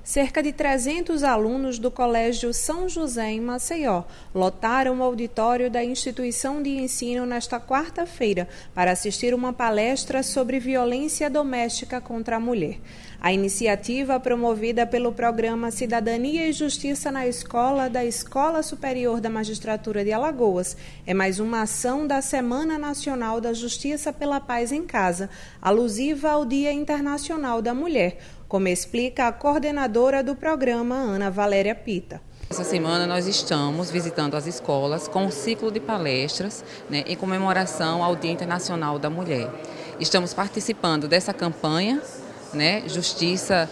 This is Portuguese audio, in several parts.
Cerca de 300 alunos do Colégio São José, em Maceió, lotaram o auditório da instituição de ensino nesta quarta-feira para assistir uma palestra sobre violência doméstica contra a mulher. A iniciativa, promovida pelo programa Cidadania e Justiça na Escola da Escola Superior da Magistratura de Alagoas, é mais uma ação da Semana Nacional da Justiça pela Paz em Casa, alusiva ao Dia Internacional da Mulher, como explica a coordenadora do programa, Ana Valéria Pita. Essa semana nós estamos visitando as escolas com um ciclo de palestras, em comemoração ao Dia Internacional da Mulher. Estamos participando dessa campanha, Justiça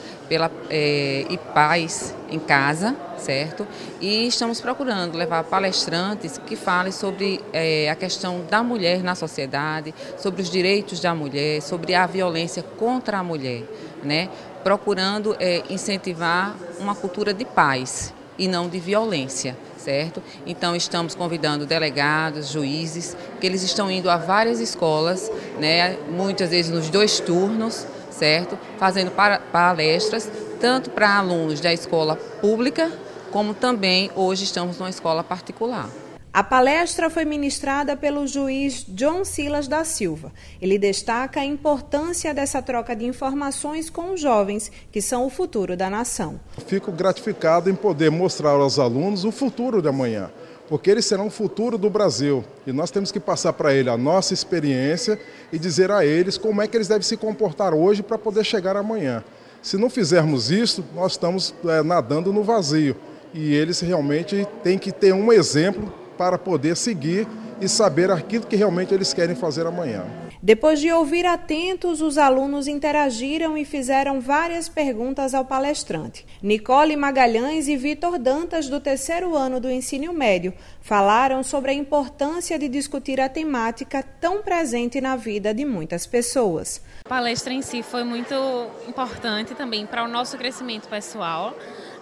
e Paz em Casa, certo? E estamos procurando levar palestrantes que falem sobre a questão da mulher na sociedade, sobre os direitos da mulher, sobre a violência contra a mulher, procurando incentivar uma cultura de paz e não de violência, certo? Então estamos convidando delegados, juízes, que eles estão indo a várias escolas, muitas vezes nos 2 turnos, certo? Fazendo palestras, tanto para alunos da escola pública, como também hoje estamos numa escola particular. A palestra foi ministrada pelo juiz John Silas da Silva. Ele destaca a importância dessa troca de informações com os jovens, que são o futuro da nação. Fico gratificado em poder mostrar aos alunos o futuro de amanhã, porque eles serão o futuro do Brasil. E nós temos que passar para eles a nossa experiência e dizer a eles como é que eles devem se comportar hoje para poder chegar amanhã. Se não fizermos isso, nós estamos nadando no vazio. E eles realmente têm que ter um exemplo para poder seguir e saber aquilo que realmente eles querem fazer amanhã. Depois de ouvir atentos, os alunos interagiram e fizeram várias perguntas ao palestrante. Nicole Magalhães e Vitor Dantas, do 3º ano do ensino médio, falaram sobre a importância de discutir a temática tão presente na vida de muitas pessoas. A palestra em si foi muito importante também para o nosso crescimento pessoal,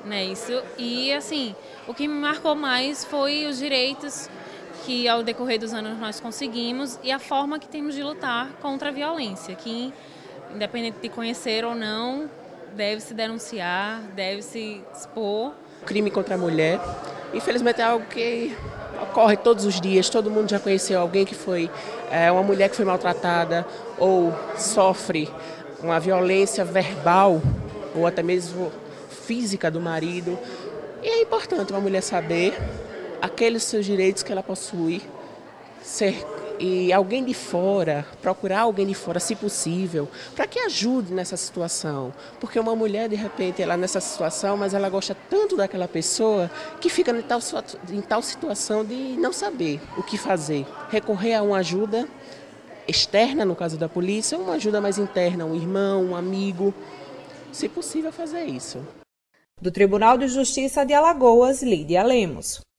E assim, o que me marcou mais foi os direitos que ao decorrer dos anos nós conseguimos e a forma que temos de lutar contra a violência, que independente de conhecer ou não, deve-se denunciar, deve-se expor. O crime contra a mulher, infelizmente, é algo que ocorre todos os dias. Todo mundo já conheceu alguém que foi uma mulher que foi maltratada ou sofre uma violência verbal ou até mesmo física do marido. E é importante uma mulher saber aqueles seus direitos que ela possui, e alguém de fora, procurar alguém de fora, se possível, para que ajude nessa situação. Porque uma mulher, de repente, ela nessa situação, mas ela gosta tanto daquela pessoa que fica em tal situação de não saber o que fazer. Recorrer a uma ajuda externa, no caso da polícia, ou uma ajuda mais interna, um irmão, um amigo, se possível fazer isso. Do Tribunal de Justiça de Alagoas, Lídia Lemos.